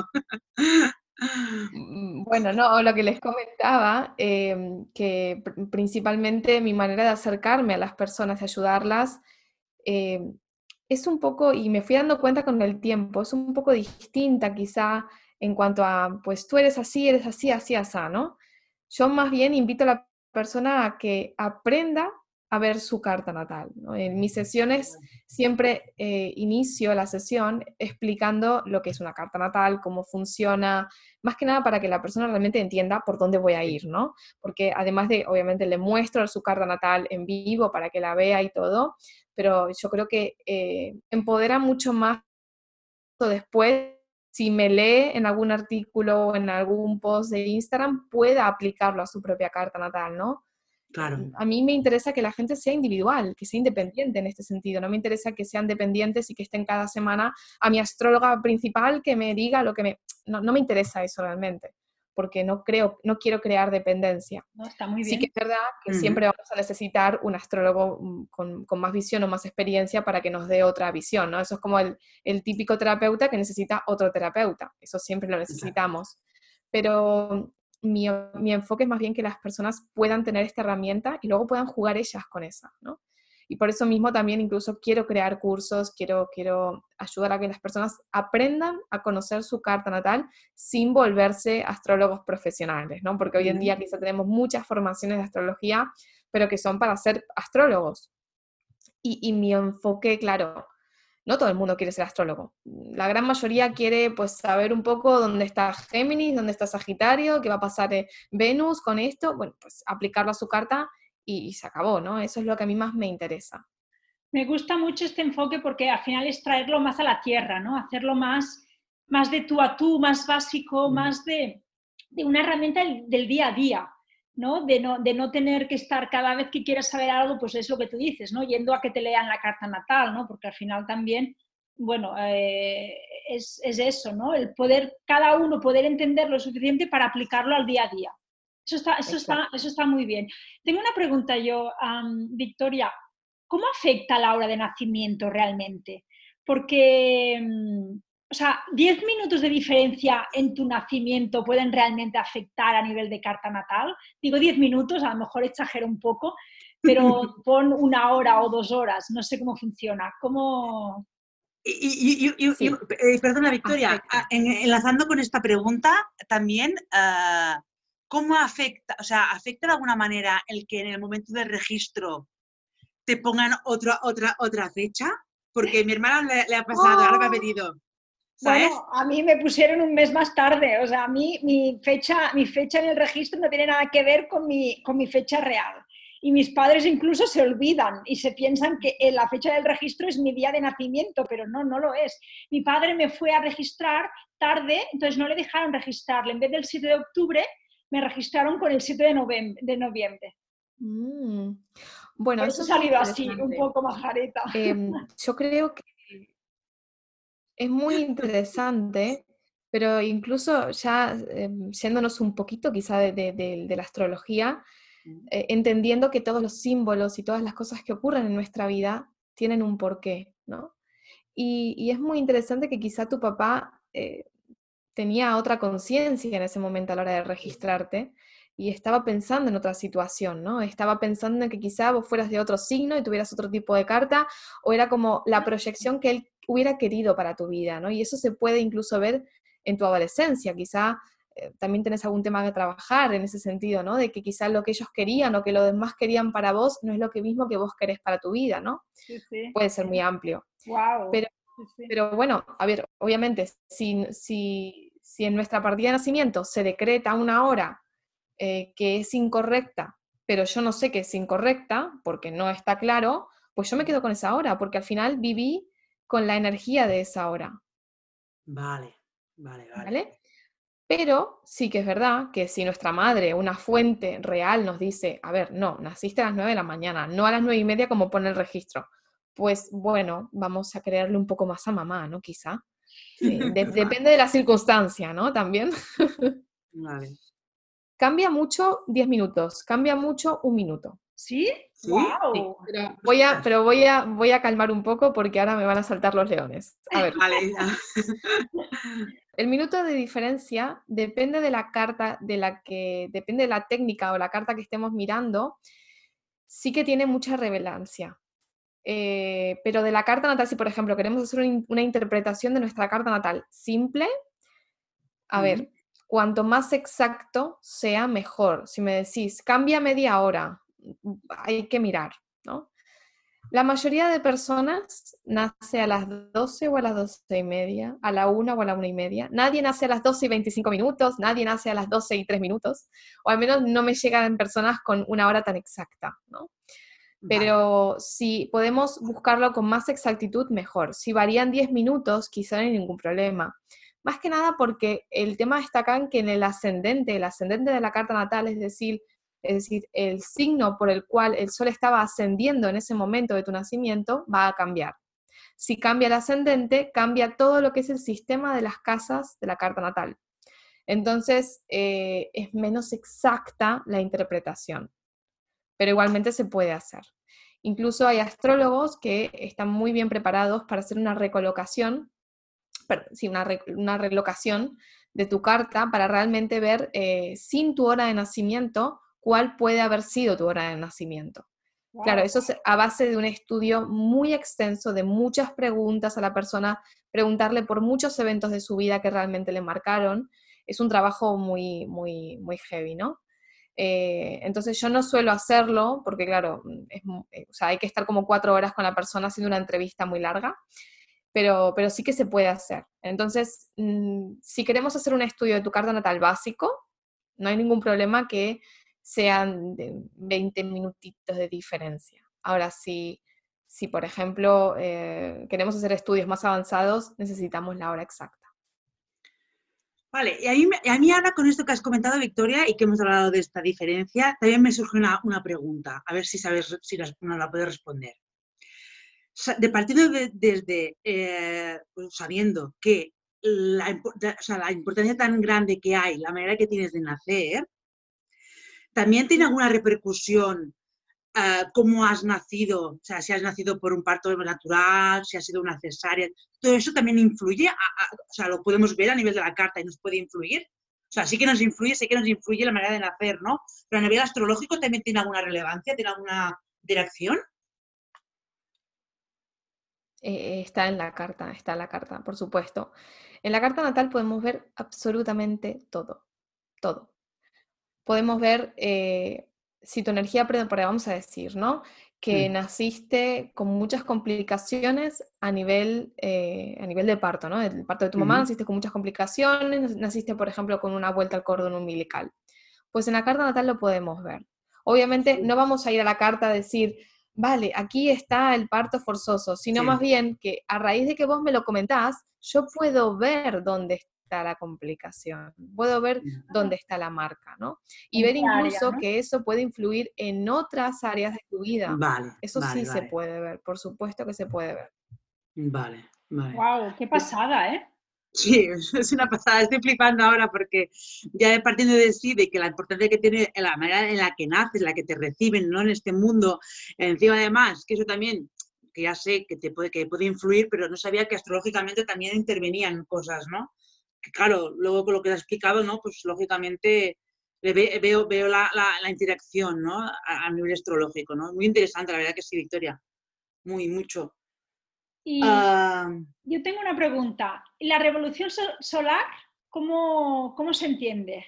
Bueno, no, lo que les comentaba, eh, que pr- principalmente mi manera de acercarme a las personas, de ayudarlas, eh, es un poco, y me fui dando cuenta con el tiempo, es un poco distinta quizá en cuanto a, pues tú eres así, eres así, así, así, ¿no? Yo más bien invito a la persona a que aprenda a ver su carta natal, ¿no? En mis sesiones siempre eh, inicio la sesión explicando lo que es una carta natal, cómo funciona, más que nada para que la persona realmente entienda por dónde voy a ir, ¿no? Porque además de, obviamente, le muestro su carta natal en vivo para que la vea y todo, pero yo creo que eh, empodera mucho más después, si me lee en algún artículo o en algún post de Instagram, pueda aplicarlo a su propia carta natal, ¿no? Claro. A mí me interesa que la gente sea individual, que sea independiente en este sentido. No me interesa que sean dependientes y que estén cada semana a mi astróloga principal que me diga lo que me... No, no me interesa eso realmente, porque no creo, no quiero crear dependencia. no, está muy Sí que bien. es verdad que Uh-huh. siempre vamos a necesitar un astrólogo mm, con, con más visión o más experiencia para que nos dé otra visión, ¿no? Eso es como el, el típico terapeuta que necesita otro terapeuta. Eso siempre lo necesitamos. Pero mi, mi enfoque es más bien que las personas puedan tener esta herramienta y luego puedan jugar ellas con esa, ¿no? Y por eso mismo también incluso quiero crear cursos, quiero, quiero ayudar a que las personas aprendan a conocer su carta natal sin volverse astrólogos profesionales, ¿no? Porque hoy en día quizá tenemos muchas formaciones de astrología, pero que son para ser astrólogos. Y, y mi enfoque, claro, no todo el mundo quiere ser astrólogo. La gran mayoría quiere pues saber un poco dónde está Géminis, dónde está Sagitario, qué va a pasar eh, Venus con esto, bueno, pues aplicarlo a su carta y, y se acabó, ¿no? Eso es lo que a mí más me interesa. Me gusta mucho este enfoque porque al final es traerlo más a la tierra, ¿no? Hacerlo más, más de tú a tú, más básico, más de, de una herramienta del, del día a día, ¿no? De, ¿no? de no tener que estar cada vez que quieras saber algo, pues es lo que tú dices, ¿no? Yendo a que te lean la carta natal, ¿no? Porque al final también, bueno, eh, es, es eso, ¿no? El poder, cada uno poder entender lo suficiente para aplicarlo al día a día. Eso está, eso está, eso está muy bien. Tengo una pregunta yo, um, Victoria. ¿Cómo afecta la hora de nacimiento realmente? Porque, o sea, diez minutos de diferencia en tu nacimiento pueden realmente afectar a nivel de carta natal. Digo diez minutos, a lo mejor exagero un poco, pero pon una hora o dos horas, no sé cómo funciona. ¿Cómo...? Y, y, y, Sí, y eh, perdona, Victoria, afecta. en, enlazando con esta pregunta, también, uh, ¿cómo afecta, o sea, afecta de alguna manera el que en el momento del registro te pongan otra, otra, otra fecha? Porque a mi hermana le, le ha pasado, ¡Oh! ahora me ha pedido, ¿sabes? Bueno, a mí me pusieron un mes más tarde, o sea, a mí mi fecha, mi fecha en el registro no tiene nada que ver con mi, con mi fecha real. Y mis padres incluso se olvidan y se piensan que la fecha del registro es mi día de nacimiento, pero no, no lo es. Mi padre me fue a registrar tarde, entonces no le dejaron registrarle. En vez del siete de octubre, me registraron con el siete de noviembre. De noviembre. Mm. Bueno, Por eso eso he es muy salido así, un interesante. poco majareta. Eh, yo creo que es muy interesante, pero incluso ya eh, yéndonos un poquito quizá de, de- de- de la astrología, eh, entendiendo que todos los símbolos y todas las cosas que ocurren en nuestra vida tienen un porqué, ¿no? Y, y es muy interesante que quizá tu papá eh, tenía otra conciencia en ese momento a la hora de registrarte y estaba pensando en otra situación, ¿no? Estaba pensando en que quizá vos fueras de otro signo y tuvieras otro tipo de carta, o era como la proyección que él hubiera querido para tu vida, ¿no? Y eso se puede incluso ver en tu adolescencia, quizá eh, también tenés algún tema que trabajar en ese sentido, ¿no? De que quizá lo que ellos querían o que los demás querían para vos no es lo que mismo que vos querés para tu vida, ¿no? Sí, sí. Puede ser muy amplio. Wow. Pero Sí, sí. pero bueno, a ver, obviamente, si, si, si en nuestra partida de nacimiento se decreta una hora eh, que es incorrecta, pero yo no sé que es incorrecta, porque no está claro, pues yo me quedo con esa hora, porque al final viví con la energía de esa hora, Vale, vale, vale. ¿vale? Pero sí que es verdad que si nuestra madre, una fuente real, nos dice, a ver, no, naciste a las nueve de la mañana, no a las nueve y media como pone el registro, pues bueno, vamos a creerle un poco más a mamá, ¿no? Quizá. Eh, de- depende de la circunstancia, ¿no? También. Vale. Cambia mucho diez minutos, cambia mucho un minuto. ¿Sí? ¿Sí? Sí, Wow. pero voy a, Ostras. pero voy a, voy a calmar un poco porque ahora me van a saltar los leones. A ver, Vale. el minuto de diferencia depende de la carta de la que, depende de la técnica o la carta que estemos mirando, sí que tiene mucha relevancia. Eh, pero de la carta natal, si por ejemplo queremos hacer una, in- una interpretación de nuestra carta natal simple, a Mm, ver, cuanto más exacto sea, mejor. Si me decís, cambia media hora, mm, hay que mirar, ¿no? La mayoría de personas nace a las doce o a las doce y media, a la una o a la una y media. Nadie nace a las doce y veinticinco minutos, nadie nace a las doce y tres minutos, o al menos no me llegan personas con una hora tan exacta, ¿no? Vale. Pero si podemos buscarlo con más exactitud, mejor. Si varían diez minutos, quizá no hay ningún problema. Más que nada porque el tema está acá en que en el ascendente, el ascendente de la carta natal, es decir, es decir, el signo por el cual el sol estaba ascendiendo en ese momento de tu nacimiento, va a cambiar. Si cambia el ascendente, cambia todo lo que es el sistema de las casas de la carta natal. Entonces, eh, es menos exacta la interpretación, pero igualmente se puede hacer. Incluso hay astrólogos que están muy bien preparados para hacer una recolocación, per- sí, una, re- una relocación de tu carta para realmente ver eh, sin tu hora de nacimiento cuál puede haber sido tu hora de nacimiento. Claro, Wow. eso es a base de un estudio muy extenso, de muchas preguntas a la persona, preguntarle por muchos eventos de su vida que realmente le marcaron. Es un trabajo muy, muy, muy heavy, ¿no? Eh, entonces yo no suelo hacerlo porque, claro, es, eh, o sea, hay que estar como cuatro horas con la persona haciendo una entrevista muy larga, pero, pero sí que se puede hacer. Entonces, mmm, si queremos hacer un estudio de tu carta natal básico, no hay ningún problema que sean de veinte minutitos de diferencia. Ahora, si, si por ejemplo, eh, queremos hacer estudios más avanzados, necesitamos la hora exacta. Vale, y a mí, me- a mí ahora con esto que has comentado, Victoria, y que hemos hablado de esta diferencia, también me surge una, una pregunta, a ver si sabes, si las- nos la puedes responder. Sa- De partiendo de- desde, eh, pues, sabiendo que la, impo- o sea, la importancia tan grande que hay, la manera que tienes de nacer, también tiene alguna repercusión uh, cómo has nacido, o sea, si has nacido por un parto natural, si has sido una cesárea, todo eso también influye, a, a, o sea, lo podemos ver a nivel de la carta y nos puede influir. O sea, sí que nos influye, sí que nos influye la manera de nacer, ¿no? Pero a nivel astrológico también tiene alguna relevancia, tiene alguna dirección. Eh, está en la carta, está en la carta, por supuesto. En la carta natal podemos ver absolutamente todo, todo. Podemos ver eh, si tu energía predatoria, vamos a decir, ¿no? Que Mm. naciste con muchas complicaciones a nivel, eh, a nivel de parto, ¿no? El parto de tu mamá, Mm. naciste con muchas complicaciones, naciste, por ejemplo, con una vuelta al cordón umbilical. Pues en la carta natal lo podemos ver. Obviamente Sí, no vamos a ir a la carta a decir, vale, aquí está el parto forzoso, sino más sí. bien que a raíz de que vos me lo comentás, yo puedo ver dónde está la complicación, puedo ver dónde está la marca, ¿no? Y ¿En ver qué área, incluso no? que eso puede influir en otras áreas de tu vida. Vale, Eso vale, sí se vale, puede ver, por supuesto que se puede ver. vale, vale. Wow, qué pasada, ¿eh? Sí, es una pasada, estoy flipando ahora porque ya partiendo de sí, de que la importancia que tiene la manera en la que naces, la que te reciben, ¿no? En este mundo, encima además, que eso también, que ya sé que te puede, que puede influir, pero no sabía que astrológicamente también intervenían cosas, ¿no? Que claro, luego con lo que has explicado, ¿no? Pues lógicamente le ve- veo, veo la, la, la interacción, ¿no? A, a nivel astrológico, ¿no? Muy interesante, la verdad que sí, Victoria, muy, mucho. Y Ah, yo tengo una pregunta. ¿La revolución so- solar, cómo, cómo se entiende?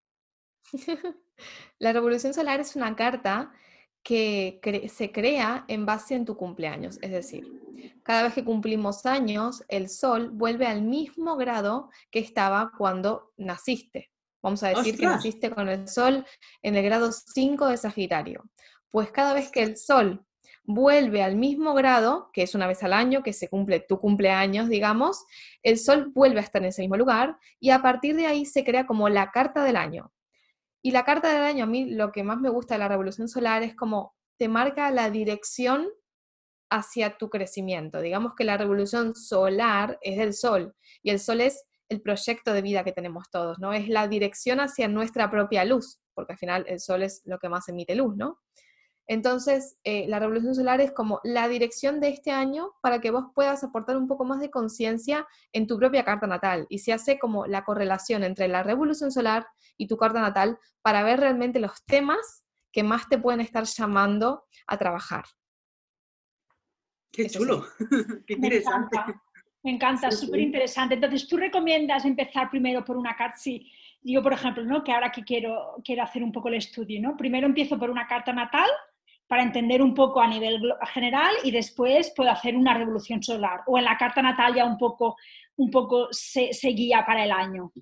La revolución solar es una carta que cre- se crea en base en tu cumpleaños, es decir, cada vez que cumplimos años, el sol vuelve al mismo grado que estaba cuando naciste. Vamos a decir que ¡Ostras! naciste con el sol en el grado cinco de Sagitario. Pues cada vez que el sol vuelve al mismo grado, que es una vez al año, que se cumple tu cumpleaños, digamos, el sol vuelve a estar en ese mismo lugar y a partir de ahí se crea como la carta del año. Y la carta del año, a mí lo que más me gusta de la revolución solar es como te marca la dirección hacia tu crecimiento. Digamos que la revolución solar es del sol y el sol es el proyecto de vida que tenemos todos, ¿no? Es la dirección hacia nuestra propia luz, porque al final el sol es lo que más emite luz, ¿no? Entonces, eh, la revolución solar es como la dirección de este año para que vos puedas aportar un poco más de conciencia en tu propia carta natal. Y se hace como la correlación entre la revolución solar y tu carta natal para ver realmente los temas que más te pueden estar llamando a trabajar. ¡Qué Eso chulo! sería. ¡Qué Me interesante! encanta, me encanta, Sí, súper sí. interesante. Entonces, ¿tú recomiendas empezar primero por una carta? Sí, yo, por ejemplo, ¿no? Que ahora que quiero, quiero hacer un poco el estudio, ¿no? Primero empiezo por una carta natal para entender un poco a nivel general y después puedo hacer una revolución solar. O en la carta natal ya un poco, un poco se, se guía para el año.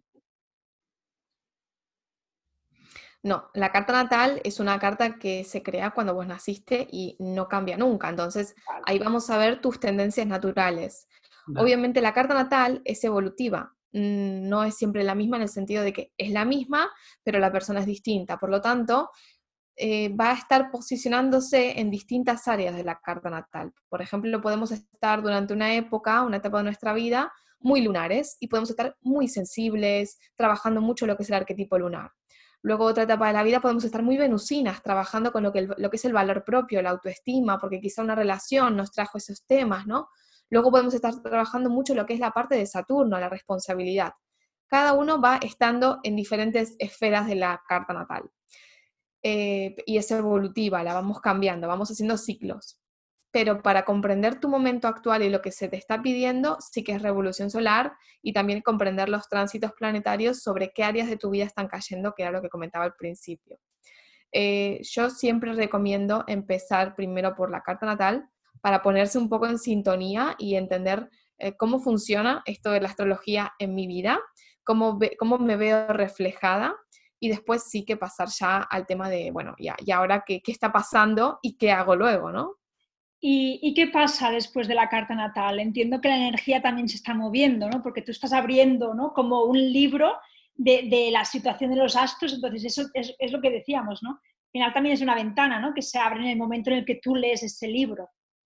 No, la carta natal es una carta que se crea cuando vos naciste y no cambia nunca. Entonces, Vale, ahí vamos a ver tus tendencias naturales. Vale. Obviamente la carta natal es evolutiva, mm, no es siempre la misma en el sentido de que es la misma, pero la persona es distinta. Por lo tanto, eh, va a estar posicionándose en distintas áreas de la carta natal. Por ejemplo, podemos estar durante una época, una etapa de nuestra vida, muy lunares y podemos estar muy sensibles, trabajando mucho lo que es el arquetipo lunar. Luego, otra etapa de la vida, podemos estar muy venusinas, trabajando con lo que, el- lo que es el valor propio, la autoestima, porque quizá una relación nos trajo esos temas, ¿no? Luego podemos estar trabajando mucho lo que es la parte de Saturno, la responsabilidad. Cada uno va estando en diferentes esferas de la carta natal. Eh, y es evolutiva, la vamos cambiando, vamos haciendo ciclos. Pero para comprender tu momento actual y lo que se te está pidiendo, sí que es revolución solar y también comprender los tránsitos planetarios sobre qué áreas de tu vida están cayendo, que era lo que comentaba al principio. Eh, yo siempre recomiendo empezar primero por la carta natal para ponerse un poco en sintonía y entender eh, cómo funciona esto de la astrología en mi vida, cómo, ve, cómo me veo reflejada y después sí que pasar ya al tema de, bueno, ya, y ahora qué, qué está pasando y qué hago luego, ¿no? ¿Y, ¿Y qué pasa después de la carta natal? Entiendo que la energía también se está moviendo, ¿no? Porque tú estás abriendo, ¿no? Como un libro de, de la situación de los astros, entonces eso es, es, lo que decíamos, ¿no? Al final también es una ventana, ¿no? Que se abre en el momento en el que tú lees ese libro.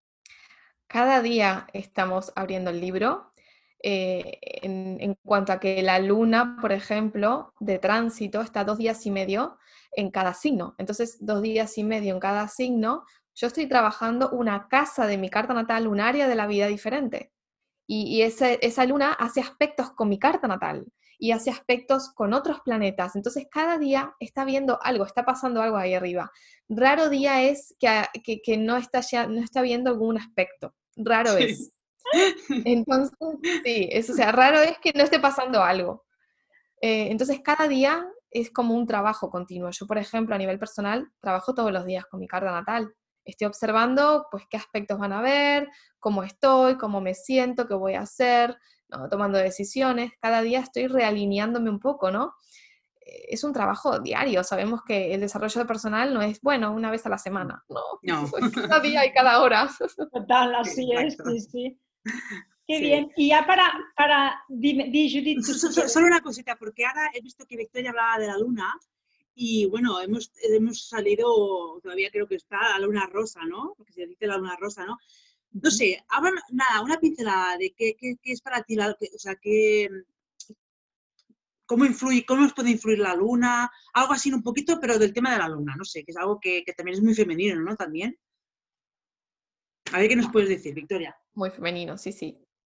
Cada día estamos abriendo el libro. Eh, en, en cuanto a que la luna, por ejemplo, de tránsito está dos días y medio en cada signo. Entonces, dos días y medio en cada signo, yo estoy trabajando una casa de mi carta natal, un área de la vida diferente. Y, y ese, esa luna hace aspectos con mi carta natal y hace aspectos con otros planetas. Entonces, cada día está viendo algo, está pasando algo ahí arriba. Raro día es que, que, que no, está ya, no está viendo algún aspecto. Raro Sí. es. Entonces, sí, es, o sea, raro es que no esté pasando algo. Eh, entonces, cada día es como un trabajo continuo. Yo, por ejemplo, a nivel personal, trabajo todos los días con mi carta natal. Estoy observando, pues, qué aspectos van a ver, cómo estoy, cómo me siento, qué voy a hacer, ¿no? Tomando decisiones. Cada día estoy realineándome un poco, ¿no? Eh, Es un trabajo diario. Sabemos que el desarrollo personal no es, bueno, una vez a la semana, no, No. es cada día y cada hora. Total, Sí, así es, exacto. sí, sí. Qué Sí. bien. Y ya para, para dime, di, Judith, tú So- si so- quieres. Solo una cosita, porque ahora he visto que Victoria hablaba de la luna y bueno, hemos, hemos salido, todavía creo que está la luna rosa, ¿no? Porque se dice la luna rosa, ¿no? No sé, háblame, nada, una pincelada de qué, qué, qué es para ti, la, que, o sea, qué, cómo influye, cómo nos puede influir la luna, algo así un poquito, pero del tema de la luna, no sé, que es algo que, que también es muy femenino, ¿no? También. A ver qué nos puedes decir, Victoria. Muy femenino, sí, sí.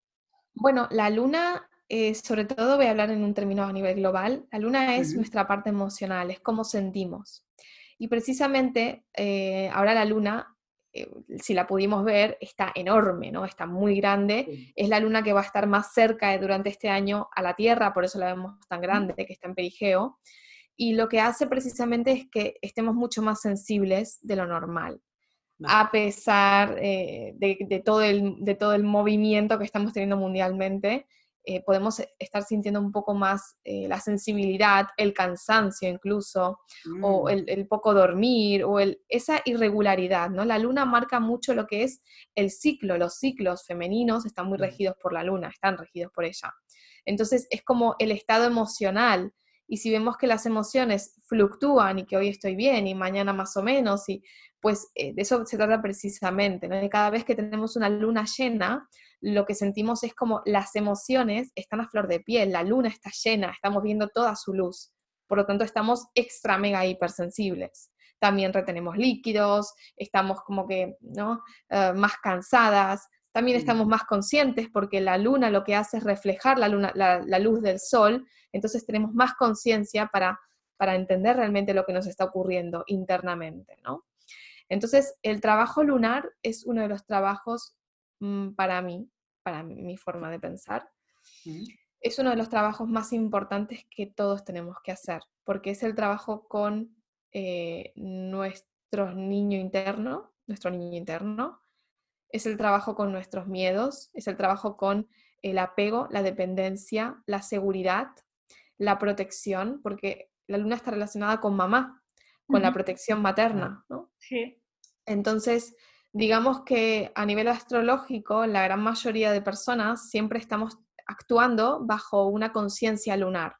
Bueno, la luna, eh, sobre todo voy a hablar en un término a nivel global, la luna es Uh-huh. nuestra parte emocional, es cómo sentimos. Y precisamente eh, ahora la luna, eh, si la pudimos ver, está enorme, ¿no? Está muy grande. Sí. Es la luna que va a estar más cerca de, durante este año a la Tierra, por eso la vemos tan grande, que está en perigeo. Y lo que hace precisamente es que estemos mucho más sensibles de lo normal, Vale. a pesar eh, de, de, todo el, de todo el movimiento que estamos teniendo mundialmente. Eh, podemos estar sintiendo un poco más eh, la sensibilidad, el cansancio incluso, Mm. o el, el poco dormir, o el, esa irregularidad, ¿no? La luna marca mucho lo que es el ciclo, los ciclos femeninos están muy regidos por la luna, están regidos por ella. Entonces es como el estado emocional, y si vemos que las emociones fluctúan y que hoy estoy bien y mañana más o menos, y pues eh, de eso se trata precisamente, ¿no? Y cada vez que tenemos una luna llena, lo que sentimos es como las emociones están a flor de piel, la luna está llena, estamos viendo toda su luz, por lo tanto estamos extra mega hipersensibles. También retenemos líquidos, estamos como que, ¿no? Uh, más cansadas, también estamos más conscientes porque la luna lo que hace es reflejar la, luna, la, la luz del sol, entonces tenemos más conciencia para, para entender realmente lo que nos está ocurriendo internamente, ¿no? Entonces, el trabajo lunar es uno de los trabajos, mmm, para mí, para mi forma de pensar, mm. es uno de los trabajos más importantes que todos tenemos que hacer, porque es el trabajo con eh, nuestro niño interno, nuestro niño interno, es el trabajo con nuestros miedos, es el trabajo con el apego, la dependencia, la seguridad, la protección, porque la luna está relacionada con mamá, con la protección materna, ¿no? Sí. Entonces, digamos que a nivel astrológico, la gran mayoría de personas siempre estamos actuando bajo una conciencia lunar.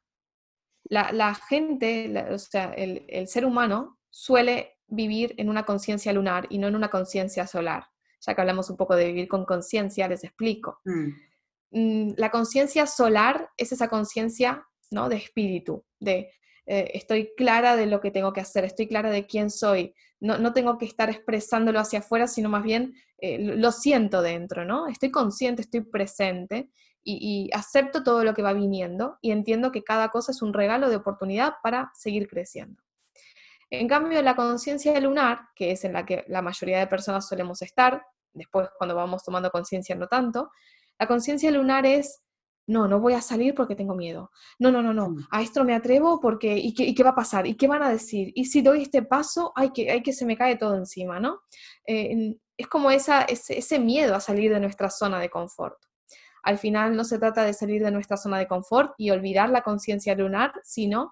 La, la gente, la, o sea, el, el ser humano suele vivir en una conciencia lunar y no en una conciencia solar. Ya que hablamos un poco de vivir con conciencia, les explico. Mm. La conciencia solar es esa conciencia, ¿no? De espíritu, de eh, estoy clara de lo que tengo que hacer, estoy clara de quién soy, no, no tengo que estar expresándolo hacia afuera, sino más bien eh, lo siento dentro, ¿no? Estoy consciente, estoy presente y, y acepto todo lo que va viniendo y entiendo que cada cosa es un regalo de oportunidad para seguir creciendo. En cambio, la conciencia lunar, que es en la que la mayoría de personas solemos estar, después cuando vamos tomando conciencia no tanto, la conciencia lunar es, no, no voy a salir porque tengo miedo. No, no, no, no, a esto no me atrevo porque, ¿y qué, y qué va a pasar? ¿Y qué van a decir? ¿Y si doy este paso? Ay, que, ay, que se me cae todo encima, ¿no? Eh, es como esa, ese, ese miedo a salir de nuestra zona de confort. Al final no se trata de salir de nuestra zona de confort y olvidar la conciencia lunar, sino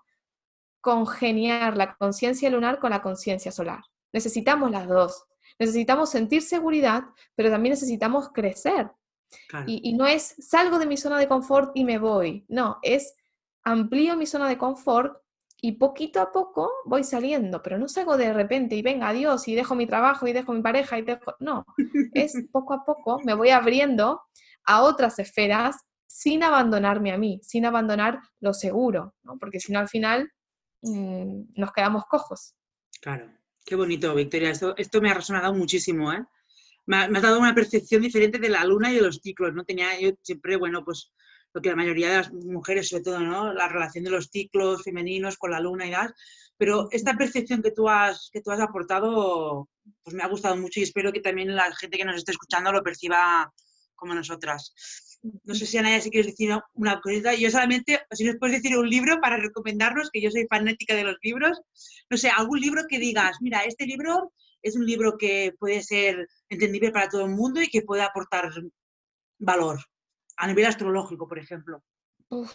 congeniar la conciencia lunar con la conciencia solar. Necesitamos las dos. Necesitamos sentir seguridad, pero también necesitamos crecer. Claro. Y, y no es salgo de mi zona de confort y me voy. No, es amplío mi zona de confort y poquito a poco voy saliendo, pero no salgo de repente y venga, adiós, y dejo mi trabajo y dejo mi pareja y dejo... No, es poco a poco me voy abriendo a otras esferas sin abandonarme a mí, sin abandonar lo seguro, ¿no? Porque si no al final mmm, nos quedamos cojos. Claro, qué bonito, Victoria. Esto, esto me ha resonado muchísimo, ¿eh? Me, me has dado una percepción diferente de la luna y de los ciclos, ¿no? Tenía yo siempre, bueno, pues lo que la mayoría de las mujeres, sobre todo, ¿no? La relación de los ciclos femeninos con la luna y demás. Pero esta percepción que tú has, que tú has aportado, pues me ha gustado mucho y espero que también la gente que nos esté escuchando lo perciba como nosotras. No sé si, Anaya, si quieres decir una cosita. Yo solamente, si nos puedes decir un libro para recomendarnos, que yo soy fanática de los libros. No sé, algún libro que digas, mira, este libro es un libro que puede ser entendible para todo el mundo y que puede aportar valor, a nivel astrológico, por ejemplo. Uf.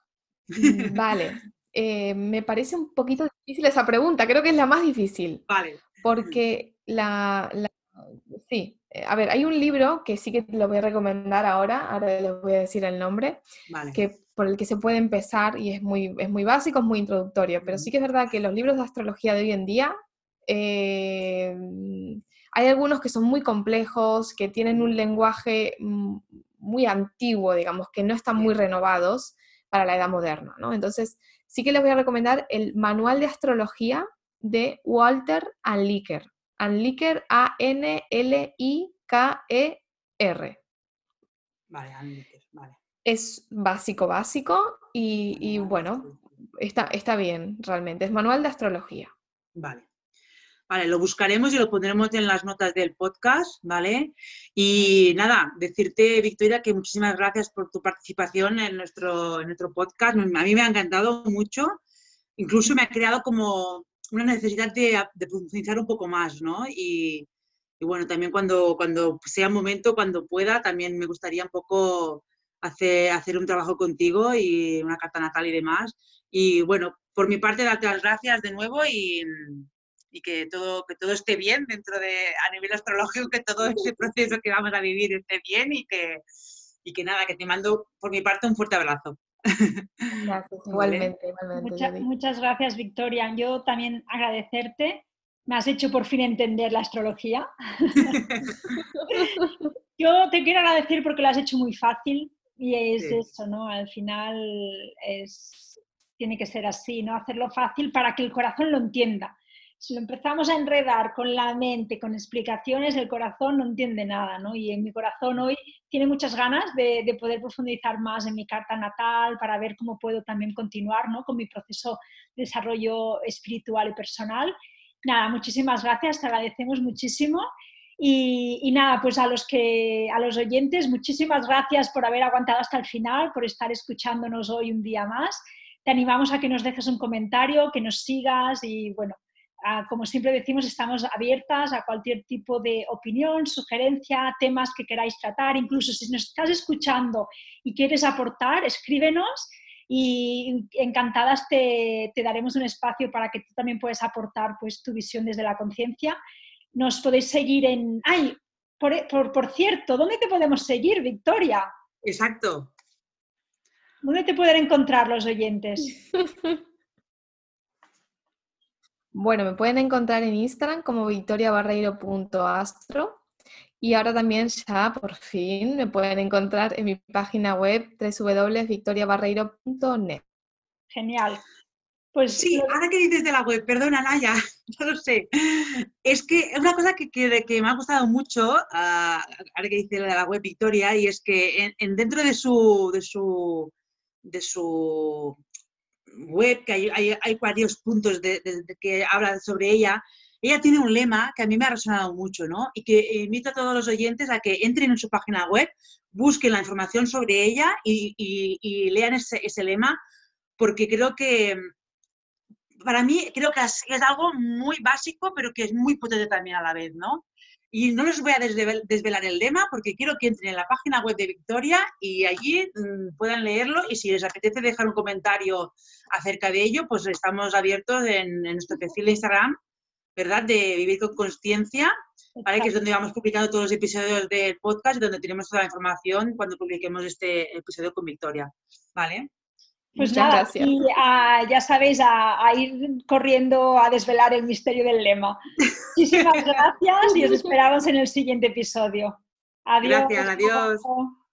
Vale. Eh, me parece un poquito difícil esa pregunta, creo que es la más difícil. Vale. Porque la, la sí, a ver, hay un libro que sí que te lo voy a recomendar ahora, ahora les voy a decir el nombre, vale. que, por el que se puede empezar y es muy, es muy básico, es muy introductorio, pero sí que es verdad que los libros de astrología de hoy en día eh, hay algunos que son muy complejos, que tienen un lenguaje muy antiguo, digamos, que no están muy renovados para la edad moderna, ¿no? Entonces, sí que les voy a recomendar el Manual de Astrología de Walter Anliker. Anliker, A N L I K E R. Vale, Anliker, vale. Es básico, básico, y, y bueno, está, está bien, realmente. Es Manual de Astrología. Vale. Vale, lo buscaremos y lo pondremos en las notas del podcast, ¿vale? Y nada, decirte, Victoria, que muchísimas gracias por tu participación en nuestro, en nuestro podcast. A mí me ha encantado mucho. Incluso me ha creado como una necesidad de, de profundizar un poco más, ¿no? Y, y bueno, también cuando, cuando sea momento, cuando pueda, también me gustaría un poco hacer, hacer un trabajo contigo y una carta natal y demás. Y bueno, por mi parte, darte las gracias de nuevo y... y que todo, que todo esté bien dentro de, a nivel astrológico, que todo ese proceso que vamos a vivir esté bien y que, y que nada, que te mando por mi parte un fuerte abrazo. Gracias, igualmente, ¿vale? igualmente. Mucha, muchas gracias, Victoria. Yo también agradecerte. Me has hecho por fin entender la astrología. Yo te quiero agradecer porque lo has hecho muy fácil y es sí. eso, ¿no? Al final es, tiene que ser así, ¿no? Hacerlo fácil para que el corazón lo entienda. Si lo empezamos a enredar con la mente, con explicaciones, el corazón no entiende nada, ¿no? Y en mi corazón hoy tiene muchas ganas de, de poder profundizar más en mi carta natal para ver cómo puedo también continuar, ¿no? Con mi proceso de desarrollo espiritual y personal. Nada, muchísimas gracias, te agradecemos muchísimo. Y, y nada, pues a los, que, a los oyentes, muchísimas gracias por haber aguantado hasta el final, por estar escuchándonos hoy un día más. Te animamos a que nos dejes un comentario, que nos sigas y bueno, Uh, como siempre decimos, estamos abiertas a cualquier tipo de opinión, sugerencia, temas que queráis tratar. Incluso si nos estás escuchando y quieres aportar, escríbenos y encantadas te, te daremos un espacio para que tú también puedas aportar pues, tu visión desde la conciencia. Nos podéis seguir en... ¡Ay! Por, por, por cierto, ¿dónde te podemos seguir, Victoria? Exacto. ¿Dónde te pueden encontrar los oyentes? Bueno, me pueden encontrar en Instagram como victoria barreiro punto astro y ahora también ya por fin me pueden encontrar en mi página web doble u doble u doble u punto victoria barreiro punto net. Genial. Pues sí, lo... ahora que dices de la web, perdona Naya, no lo sé. Es que es una cosa que, que, que me ha gustado mucho, uh, ahora que dice de la web Victoria, y es que en, en dentro de su, de su, de su web, que hay, hay, hay varios puntos de, de, de que habla sobre ella, ella tiene un lema que a mí me ha resonado mucho, ¿no? Y que invito a todos los oyentes a que entren en su página web, busquen la información sobre ella y, y, y lean ese, ese lema, porque creo que, para mí, creo que es, es algo muy básico, pero que es muy potente también a la vez, ¿no? Y no les voy a desvelar el lema porque quiero que entren en la página web de Victoria y allí mmm, puedan leerlo, y si les apetece dejar un comentario acerca de ello, pues estamos abiertos en, en nuestro perfil de Instagram, ¿verdad? De Vivir con Consciencia, ¿vale? Que es donde vamos publicando todos los episodios del podcast y donde tenemos toda la información cuando publiquemos este episodio con Victoria, ¿vale? Pues Muchas nada, gracias. y uh, ya sabéis, a, a ir corriendo a desvelar el misterio del lema. Muchísimas gracias y os esperamos en el siguiente episodio. Adiós. Gracias, adiós.